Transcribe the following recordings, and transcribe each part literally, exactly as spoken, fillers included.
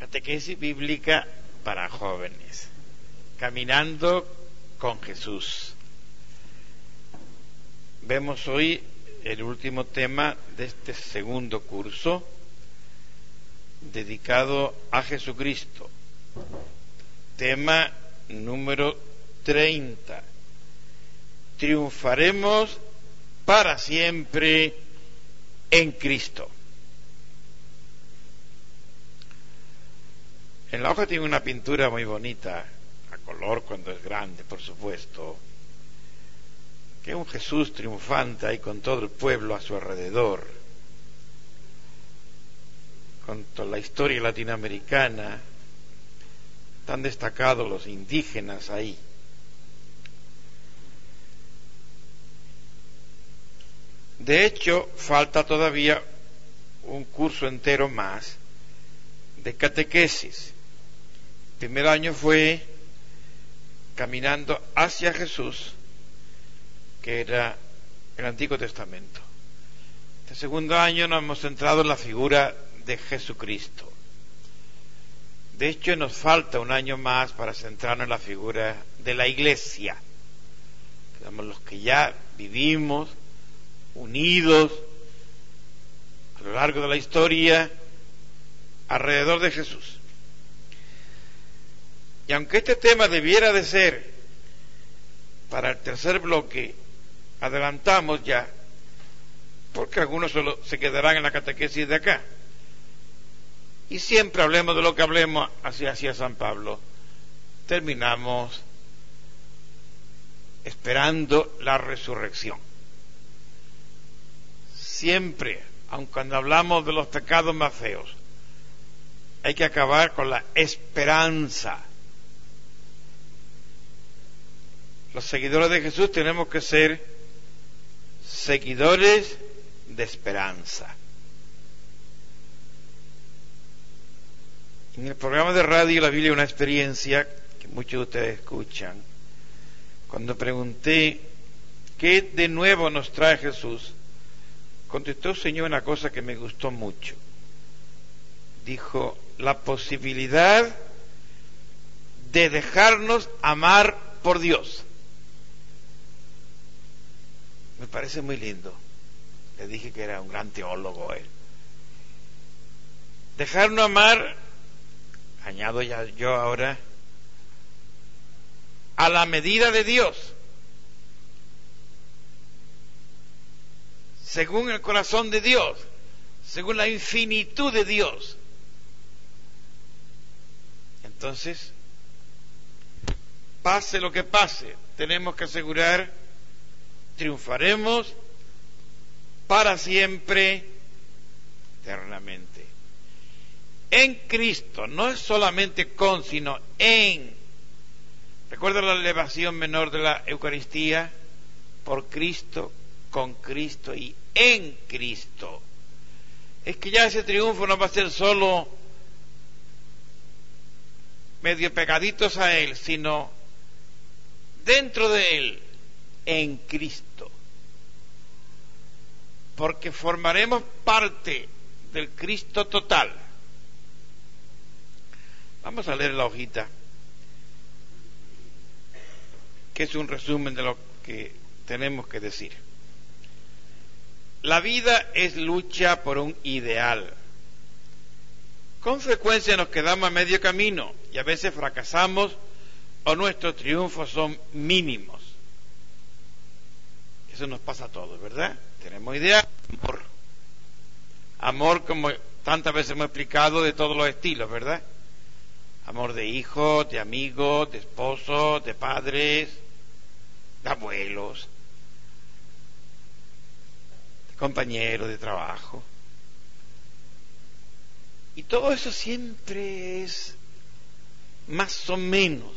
Catequesis bíblica para jóvenes. Caminando con Jesús. Vemos hoy el último tema de este segundo curso dedicado a Jesucristo. Tema número treinta. Triunfaremos para siempre en Cristo. En la hoja tiene una pintura muy bonita, a color cuando es grande, por supuesto, que es un Jesús triunfante ahí con todo el pueblo a su alrededor, con toda la historia latinoamericana, tan destacados los indígenas ahí. De hecho, falta todavía un curso entero más de catequesis. El primer año fue caminando hacia Jesús, que era el Antiguo Testamento. Este segundo año nos hemos centrado en la figura de Jesucristo. De hecho, nos falta un año más para centrarnos en la figura de la Iglesia. Somos los que ya vivimos unidos a lo largo de la historia alrededor de Jesús. Y aunque este tema debiera de ser para el tercer bloque, adelantamos ya, porque algunos solo se quedarán en la catequesis de acá. Y siempre hablemos de lo que hablemos, así hacía San Pablo, terminamos esperando la resurrección. Siempre, aun cuando hablamos de los pecados más feos, hay que acabar con la esperanza. Los seguidores de Jesús tenemos que ser seguidores de esperanza. En el programa de radio La Biblia, una experiencia que muchos de ustedes escuchan, cuando pregunté ¿qué de nuevo nos trae Jesús?, contestó el Señor una cosa que me gustó mucho. Dijo, la posibilidad de dejarnos amar por Dios. Me parece muy lindo. Le dije que era un gran teólogo él. Dejarnos amar, añado ya yo ahora, a la medida de Dios, según el corazón de Dios, según la infinitud de Dios. Entonces, pase lo que pase, tenemos que asegurar, triunfaremos para siempre, eternamente. En Cristo, no es solamente con, sino en. ¿Recuerda la elevación menor de la Eucaristía? Por Cristo, con Cristo y en Cristo. Es que ya ese triunfo no va a ser solo medio pegaditos a Él, sino dentro de Él, en Cristo. Porque formaremos parte del Cristo total. Vamos a leer la hojita, que es un resumen de lo que tenemos que decir. La vida es lucha por un ideal. Con frecuencia nos quedamos a medio camino y a veces fracasamos o nuestros triunfos son mínimos. Eso nos pasa a todos, ¿verdad? Tenemos idea, amor. Amor, como tantas veces hemos explicado, de todos los estilos, ¿verdad? Amor de hijos, de amigos, de esposos, de padres, de abuelos, de compañeros de trabajo. Y todo eso siempre es más o menos.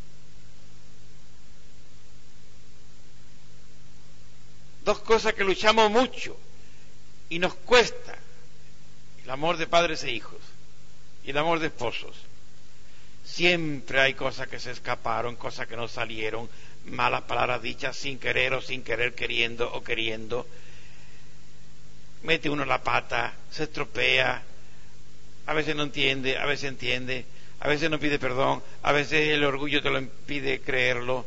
Dos cosas que luchamos mucho y nos cuesta: el amor de padres e hijos y el amor de esposos. Siempre hay cosas que se escaparon, cosas que no salieron, malas palabras dichas sin querer o sin querer, queriendo o queriendo. Mete uno la pata, se estropea, A veces no entiende, a veces entiende, a veces no pide perdón, a veces el orgullo te lo impide creerlo.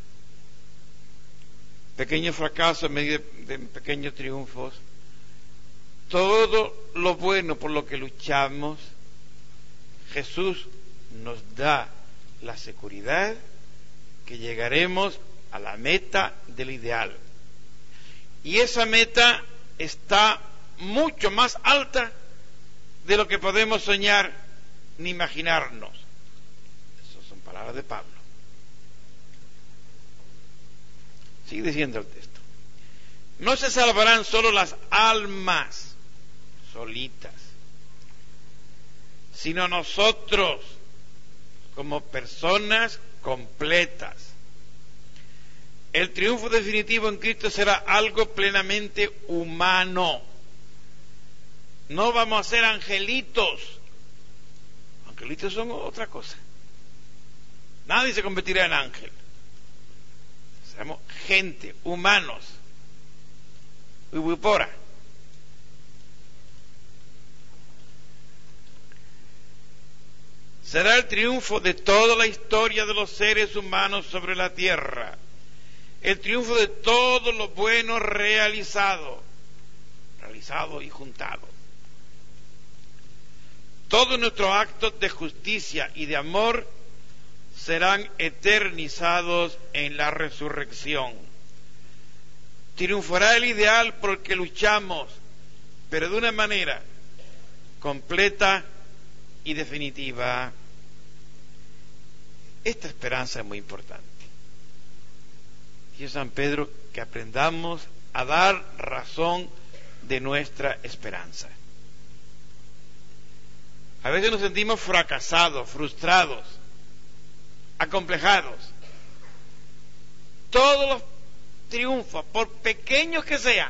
Pequeños fracasos en medio de, de pequeños triunfos. Todo lo bueno por lo que luchamos, Jesús nos da la seguridad que llegaremos a la meta del ideal. Y esa meta está mucho más alta de lo que podemos soñar ni imaginarnos. Esas son palabras de Pablo. Sigue diciendo el texto. No se salvarán solo las almas solitas, sino nosotros como personas completas. El triunfo definitivo en Cristo será algo plenamente humano. No vamos a ser angelitos. Angelitos son otra cosa. Nadie se convertirá en ángel. Seremos gente, humanos. Ubipora. Será el triunfo de toda la historia de los seres humanos sobre la tierra. El triunfo de todo lo bueno realizado, realizado y juntado. Todos nuestros actos de justicia y de amor serán eternizados en la resurrección. Triunfará el ideal porque luchamos, pero de una manera completa y definitiva. Esta esperanza es muy importante. Y San Pedro, que aprendamos a dar razón de nuestra esperanza. A veces nos sentimos fracasados, frustrados, acomplejados. Todos los triunfos, por pequeños que sean,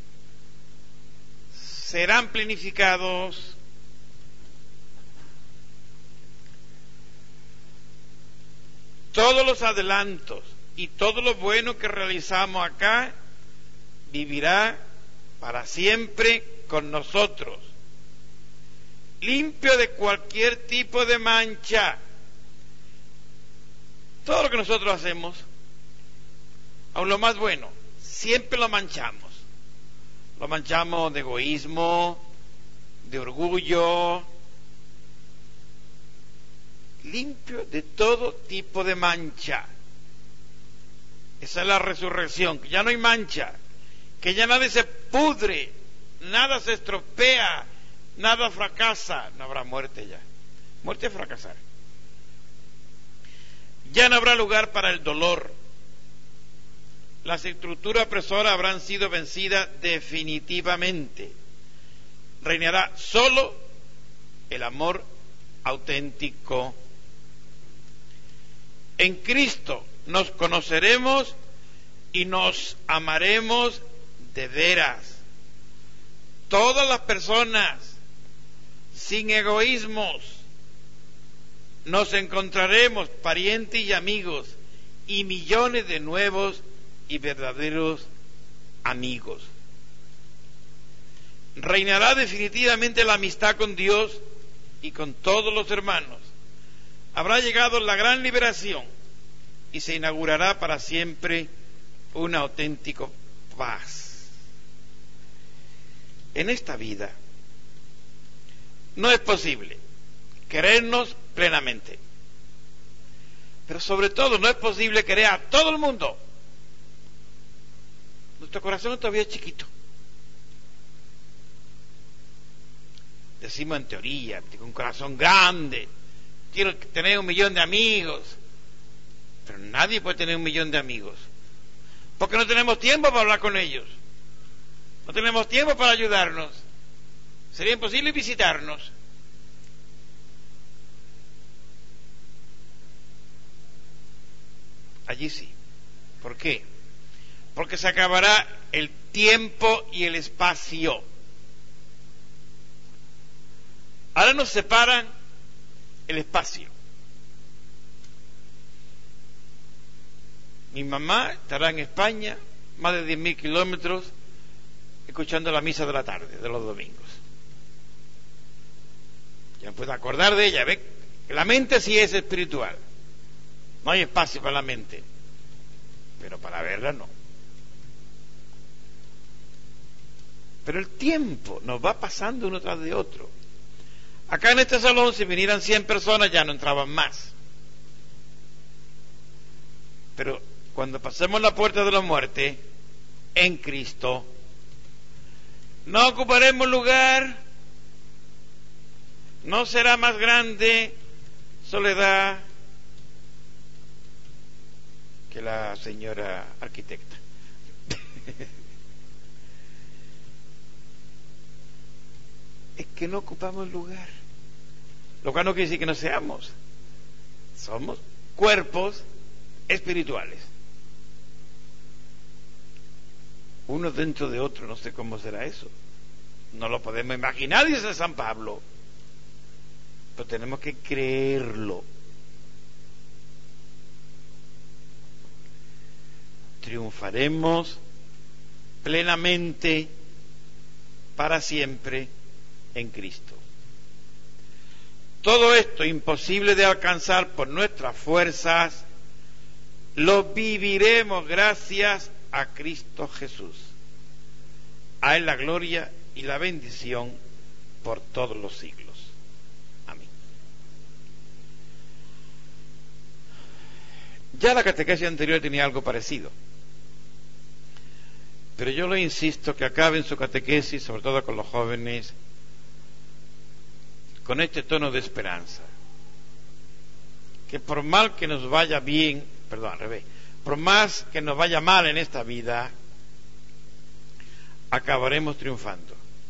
serán planificados. Todos los adelantos y todo lo bueno que realizamos acá vivirá para siempre con nosotros, limpio de cualquier tipo de mancha. Todo lo que nosotros hacemos, aun lo más bueno, siempre lo manchamos. Lo manchamos de egoísmo, de orgullo, limpio de todo tipo de mancha. Esa es la resurrección, que ya no hay mancha, que ya nadie se pudre, nada se estropea, nada fracasa. No habrá muerte ya. Muerte es fracasar. Ya no habrá lugar para el dolor. Las estructuras opresoras habrán sido vencidas definitivamente. Reinará solo el amor auténtico. En Cristo nos conoceremos y nos amaremos de veras. Todas las personas, sin egoísmos, nos encontraremos parientes y amigos y millones de nuevos y verdaderos amigos. Reinará definitivamente la amistad con Dios y con todos los hermanos. Habrá llegado la gran liberación y se inaugurará para siempre una auténtica paz. En esta vida no es posible querernos plenamente, pero sobre todo no es posible querer a todo el mundo. Nuestro corazón todavía es chiquito. Decimos en teoría, tengo un corazón grande, quiero tener un millón de amigos, pero nadie puede tener un millón de amigos, porque no tenemos tiempo para hablar con ellos, no tenemos tiempo para ayudarnos, sería imposible visitarnos. Allí sí. ¿Por qué? Porque se acabará el tiempo y el espacio. Ahora nos separan el espacio. Mi mamá estará en España, más de diez mil kilómetros, escuchando la misa de la tarde, de los domingos. Yo me puedo acordar de ella, ¿ve? La mente sí es espiritual. No hay espacio para la mente, pero para verla no. Pero el tiempo nos va pasando uno tras de otro. Acá en este salón, si vinieran cien personas, ya no entraban más. Pero cuando pasemos la puerta de la muerte, en Cristo, no ocuparemos lugar, no será más grande soledad que la señora arquitecta. Es que no ocupamos lugar, lo cual no quiere decir que no seamos, somos cuerpos espirituales, uno dentro de otro. No sé cómo será eso, no lo podemos imaginar, dice San Pablo, pero tenemos que creerlo. Triunfaremos plenamente para siempre en Cristo. Todo esto imposible de alcanzar por nuestras fuerzas, lo viviremos gracias a Cristo Jesús. A Él la gloria y la bendición por todos los siglos. Amén. Ya la catequesis anterior tenía algo parecido, pero yo le insisto que acaben su catequesis, sobre todo con los jóvenes, con este tono de esperanza, que por mal que nos vaya bien, perdón, al revés, por más que nos vaya mal en esta vida, acabaremos triunfando,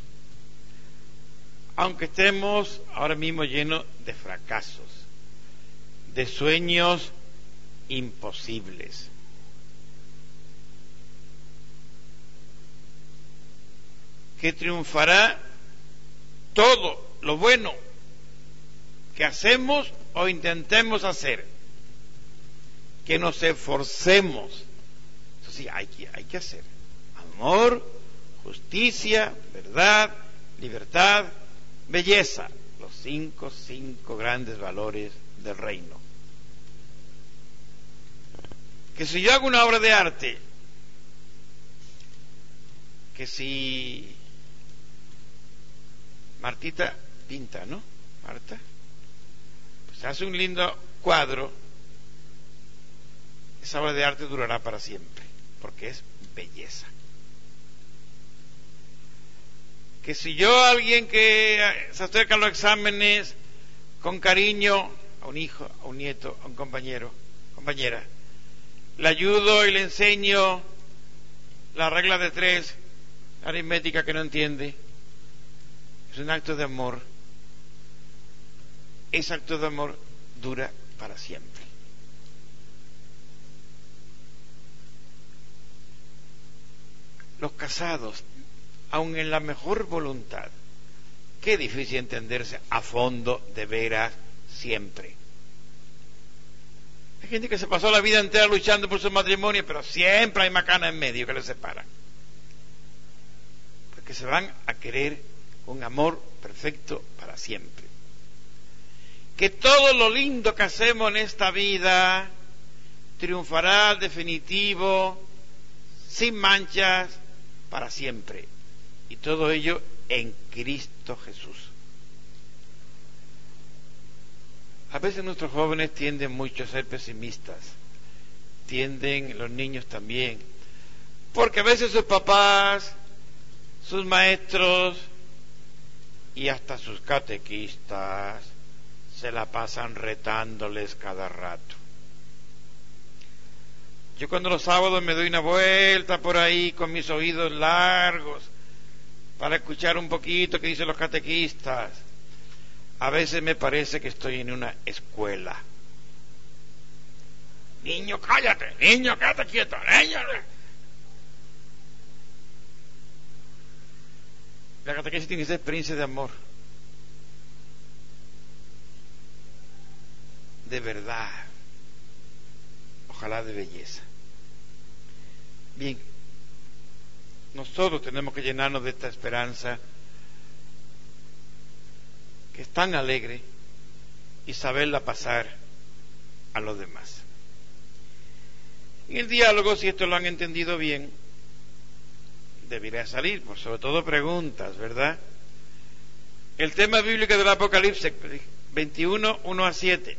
aunque estemos ahora mismo llenos de fracasos, de sueños imposibles. Que triunfará todo lo bueno que hacemos o intentemos hacer, que nos esforcemos. Eso sí, hay que, hay que hacer amor, justicia, verdad, libertad, belleza, los cinco, cinco grandes valores del reino. Que si yo hago una obra de arte, que si Martita pinta, ¿no? Marta, pues hace un lindo cuadro, esa obra de arte durará para siempre, porque es belleza. Que si yo a alguien que se acerca a los exámenes con cariño, a un hijo, a un nieto, a un compañero, compañera, le ayudo y le enseño la regla de tres, aritmética que no entiende, es un acto de amor. Ese acto de amor dura para siempre. Los casados, aun en la mejor voluntad, qué difícil entenderse a fondo, de veras, siempre. Hay gente que se pasó la vida entera luchando por su matrimonio, pero siempre hay macanas en medio que les separan, porque se van a querer un amor perfecto para siempre. Que todo lo lindo que hacemos en esta vida triunfará definitivo, sin manchas, para siempre. Y todo ello en Cristo Jesús. A veces nuestros jóvenes tienden mucho a ser pesimistas, tienden los niños también, porque a veces sus papás, sus maestros y hasta sus catequistas se la pasan retándoles cada rato. Yo cuando los sábados me doy una vuelta por ahí con mis oídos largos para escuchar un poquito que dicen los catequistas, a veces me parece que estoy en una escuela. Niño, cállate, niño, quédate quieto, niño. La catequesis tiene que ser experiencia de amor, de verdad, ojalá de belleza. Bien, nosotros tenemos que llenarnos de esta esperanza, que está tan alegre y saberla pasar a los demás. En el diálogo, si esto lo han entendido bien, debería salir, por sobre todo preguntas, ¿verdad? El tema bíblico del Apocalipsis veintiuno, uno a siete,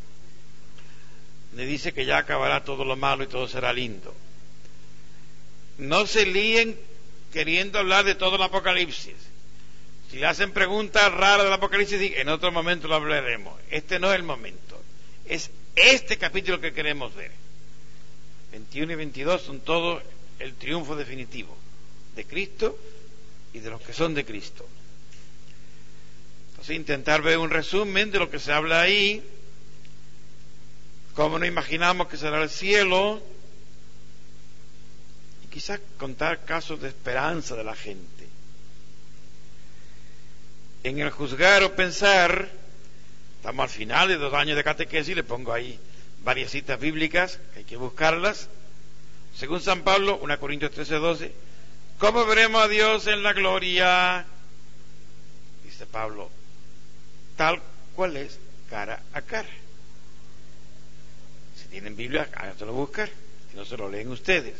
le dice que ya acabará todo lo malo y todo será lindo. No se líen queriendo hablar de todo el Apocalipsis. Si le hacen preguntas raras del Apocalipsis, en otro momento lo hablaremos. Este no es el momento. Es este capítulo que queremos ver. veintiuno y veintidós son todo el triunfo definitivo de Cristo y de los que son de Cristo. Entonces, intentar ver un resumen de lo que se habla ahí, cómo nos imaginamos que será el cielo, y quizás contar casos de esperanza de la gente. En el juzgar o pensar, estamos al final de dos años de catequesis, le pongo ahí varias citas bíblicas, hay que buscarlas. Según San Pablo, primera Corintios trece, doce, ¿cómo veremos a Dios en la gloria? Dice Pablo, tal cual es, cara a cara. Si tienen Biblia, háganselo buscar, si no se lo leen ustedes.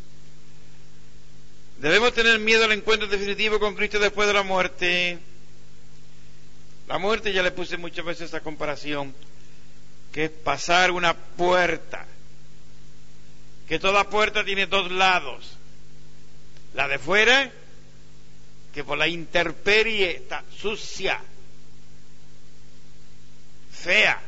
Debemos tener miedo al encuentro definitivo con Cristo después de la muerte. La muerte, ya le puse muchas veces esa comparación, que es pasar una puerta, que toda puerta tiene dos lados. La de fuera, que por la intemperie está sucia, fea,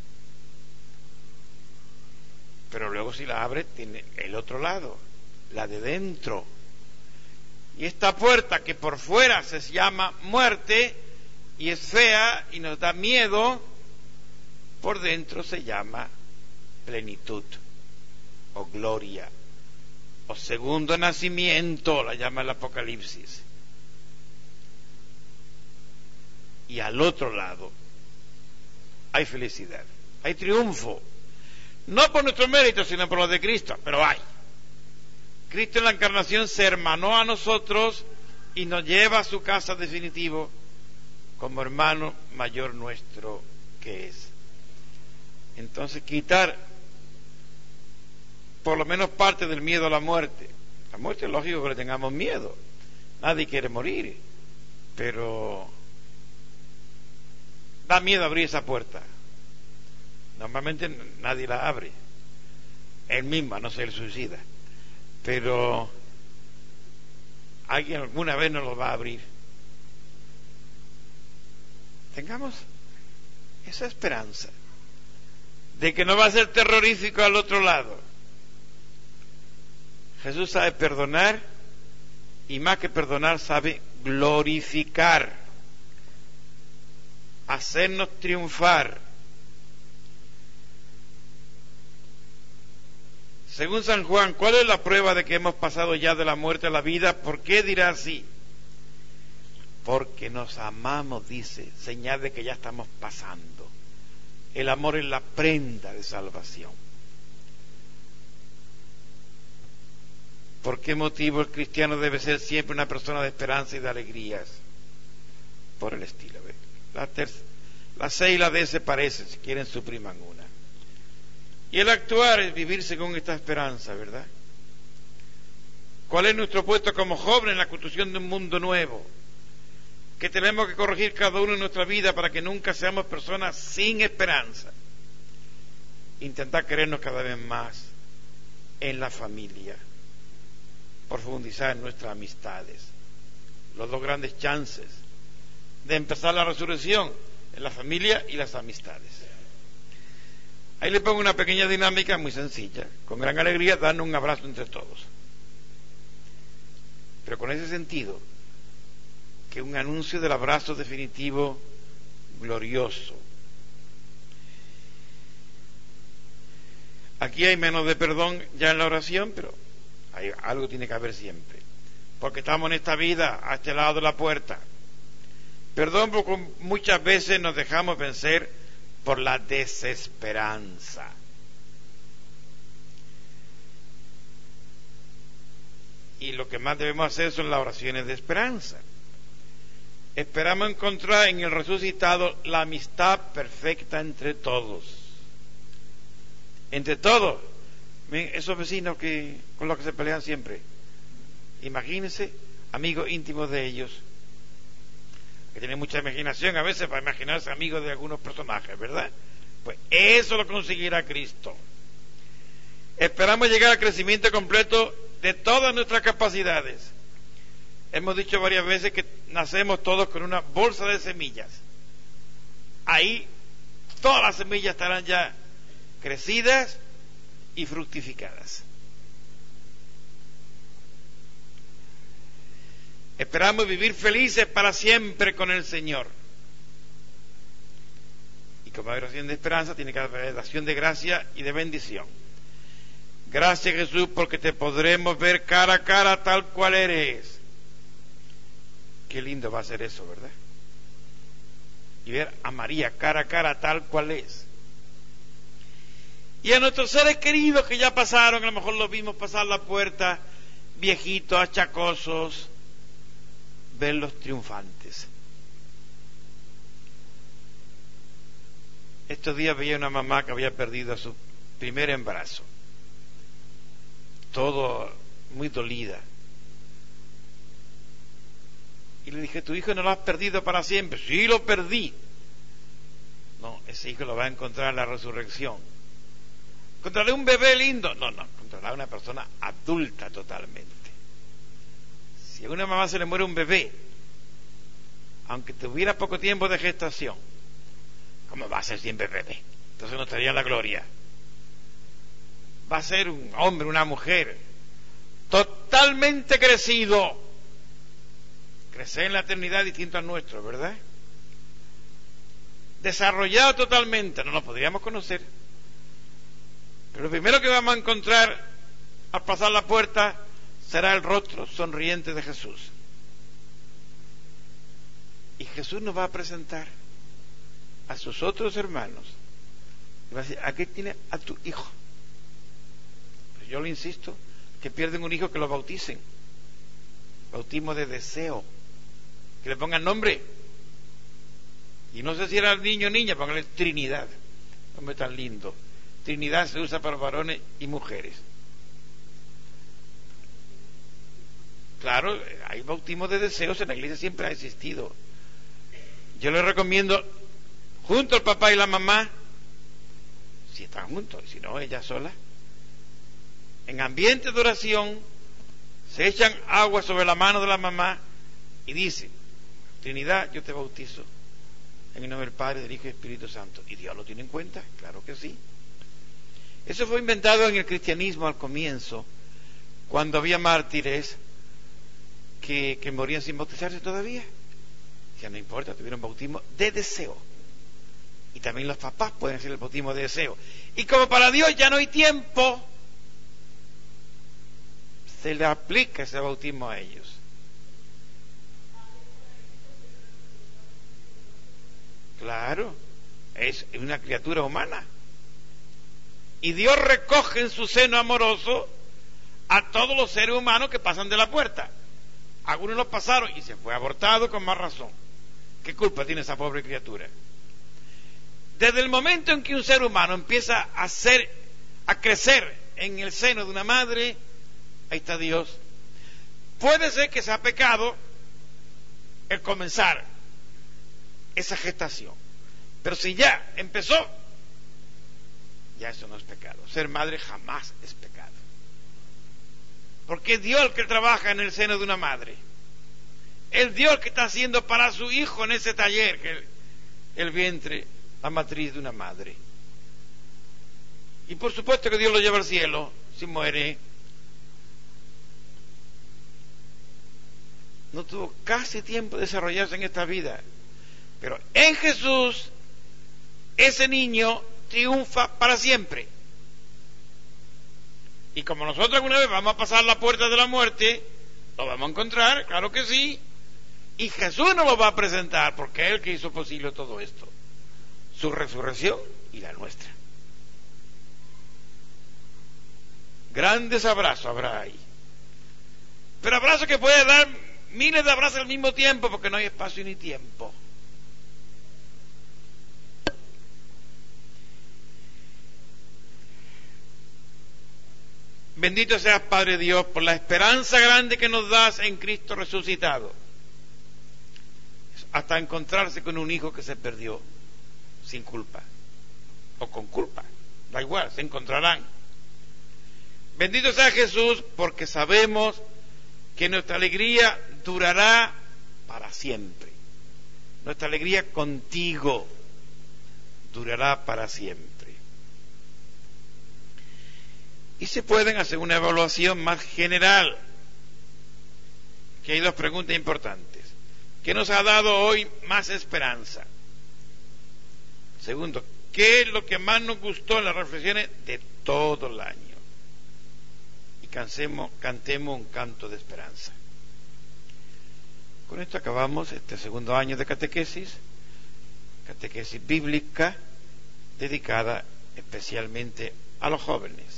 pero luego si la abre tiene el otro lado, la de dentro. Y esta puerta que por fuera se llama muerte y es fea y nos da miedo, por dentro se llama plenitud o gloria o segundo nacimiento, la llama el Apocalipsis. Y al otro lado hay felicidad, hay triunfo, no por nuestro mérito sino por lo de Cristo, pero hay. Cristo en la encarnación se hermanó a nosotros y nos lleva a su casa definitivo como hermano mayor nuestro que es. Entonces, quitar por lo menos parte del miedo a la muerte. La muerte es lógico que le tengamos miedo, nadie quiere morir, pero da miedo abrir esa puerta. Normalmente nadie la abre, él mismo, no se le suicida, pero alguien alguna vez nos lo va a abrir. Tengamos esa esperanza de que no va a ser terrorífico al otro lado. Jesús sabe perdonar y más que perdonar sabe glorificar, hacernos triunfar. Según San Juan, ¿cuál es la prueba de que hemos pasado ya de la muerte a la vida? ¿Por qué dirá así? Porque nos amamos, dice, señal de que ya estamos pasando. El amor es la prenda de salvación. ¿Por qué motivo el cristiano debe ser siempre una persona de esperanza y de alegrías? Por el estilo. La, tercera, la C y la D se parecen, si quieren supriman una. Y el actuar es vivir según esta esperanza, ¿verdad? ¿Cuál es nuestro puesto como jóvenes en la construcción de un mundo nuevo? Que tenemos que corregir cada uno en nuestra vida para que nunca seamos personas sin esperanza. Intentar querernos cada vez más en la familia, profundizar en nuestras amistades. Los dos grandes chances de empezar la resurrección en la familia y las amistades. Ahí le pongo una pequeña dinámica muy sencilla, con gran alegría darnos un abrazo entre todos, pero con ese sentido, que un anuncio del abrazo definitivo glorioso. Aquí hay menos de perdón ya en la oración, pero hay, algo tiene que haber siempre, porque estamos en esta vida a este lado de la puerta. Perdón porque muchas veces nos dejamos vencer por la desesperanza. Y lo que más debemos hacer son las oraciones de esperanza. Esperamos encontrar en el resucitado la amistad perfecta entre todos. Entre todos. Miren, esos vecinos que con los que se pelean siempre. Imagínense, amigos íntimos de ellos. Que tienen mucha imaginación a veces para imaginarse amigos de algunos personajes, ¿verdad? Pues eso lo conseguirá Cristo. Esperamos llegar al crecimiento completo de todas nuestras capacidades. Hemos dicho varias veces que nacemos todos con una bolsa de semillas. Ahí todas las semillas estarán ya crecidas y fructificadas. Esperamos vivir felices para siempre con el Señor. Y como hay oración de esperanza, tiene que haber acción de gracia y de bendición. Gracias, Jesús, porque te podremos ver cara a cara tal cual eres. Qué lindo va a ser eso, ¿verdad? Y ver a María cara a cara tal cual es. Y a nuestros seres queridos que ya pasaron, a lo mejor los vimos pasar la puerta, viejitos, achacosos, verlos triunfantes. Estos días veía una mamá que había perdido a su primer embarazo. Todo muy dolida. Y le dije, ¿tu hijo no lo has perdido para siempre? Sí, lo perdí. No, ese hijo lo va a encontrar en la resurrección. ¿Encontraré un bebé lindo? No, no, encontrará una persona adulta totalmente. Si a una mamá se le muere un bebé, aunque tuviera poco tiempo de gestación, ¿cómo va a ser siempre bebé? Entonces no estaría en la gloria. Va a ser un hombre, una mujer, totalmente crecido. Crecer en la eternidad distinto al nuestro, ¿verdad? Desarrollado totalmente, no lo podríamos conocer. Pero lo primero que vamos a encontrar al pasar la puerta será el rostro sonriente de Jesús. Y Jesús nos va a presentar a sus otros hermanos. Y va a decir, aquí tiene a tu hijo. Pero yo le insisto, que pierden un hijo que lo bauticen. Bautismo de deseo. Que le pongan nombre. Y no sé si era niño o niña, póngale Trinidad. Nombre tan lindo. Trinidad se usa para varones y mujeres. Claro, hay bautismo de deseos, en la iglesia siempre ha existido. Yo les recomiendo, junto al papá y la mamá, si están juntos, si no, ella sola, en ambiente de oración, se echan agua sobre la mano de la mamá y dicen, Trinidad, yo te bautizo en el nombre del Padre, del Hijo y del Espíritu Santo. ¿Y Dios lo tiene en cuenta? Claro que sí. Eso fue inventado en el cristianismo al comienzo, cuando había mártires que, que morían sin bautizarse todavía. Ya no importa, tuvieron bautismo de deseo. Y también los papás pueden hacer el bautismo de deseo. Y como para Dios ya no hay tiempo, se le aplica ese bautismo a ellos. Claro, es una criatura humana. Y Dios recoge en su seno amoroso a todos los seres humanos que pasan de la puerta. Algunos los pasaron y se fue abortado con más razón. ¿Qué culpa tiene esa pobre criatura? Desde el momento en que un ser humano empieza a ser, a crecer en el seno de una madre, ahí está Dios. Puede ser que sea pecado el comenzar esa gestación, pero si ya empezó, ya eso no es pecado. Ser madre jamás es pecado, porque es Dios el que trabaja en el seno de una madre. Es Dios el que está haciendo para su hijo en ese taller que el, el vientre, la matriz de una madre. Y por supuesto que Dios lo lleva al cielo si muere. No tuvo casi tiempo de desarrollarse en esta vida, pero en Jesús ese niño triunfa para siempre. Y como nosotros alguna vez vamos a pasar la puerta de la muerte, lo vamos a encontrar, claro que sí. Y Jesús nos lo va a presentar, porque es el que hizo posible todo esto, su resurrección y la nuestra. Grandes abrazos habrá ahí, pero abrazos que puede dar miles de abrazos al mismo tiempo porque no hay espacio ni tiempo. Bendito seas, Padre Dios, por la esperanza grande que nos das en Cristo resucitado, hasta encontrarse con un hijo que se perdió sin culpa o con culpa, da igual, se encontrarán. Bendito sea Jesús, porque sabemos que nuestra alegría durará para siempre. Nuestra alegría contigo durará para siempre. Y se pueden hacer una evaluación más general, que hay dos preguntas importantes. ¿Qué nos ha dado hoy más esperanza? Segundo, ¿qué es lo que más nos gustó en las reflexiones de todo el año? Y cansemos, cantemos un canto de esperanza. Con esto acabamos este segundo año de catequesis, catequesis bíblica, dedicada especialmente a los jóvenes.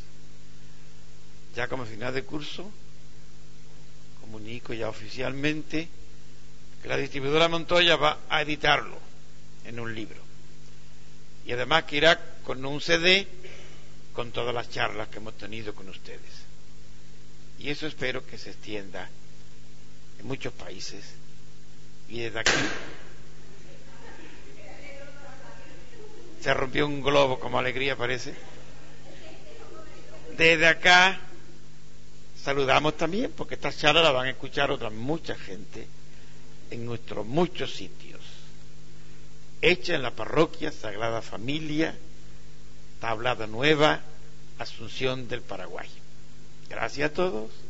Ya como final de curso, comunico ya oficialmente que la distribuidora Montoya va a editarlo en un libro. Y además que irá con un C D con todas las charlas que hemos tenido con ustedes. Y eso espero que se extienda en muchos países. Y desde aquí se rompió un globo como alegría parece. Desde acá saludamos también, porque estas charlas las van a escuchar otras mucha gente en nuestros muchos sitios. Hecha en la parroquia Sagrada Familia, Tablada Nueva, Asunción del Paraguay. Gracias a todos.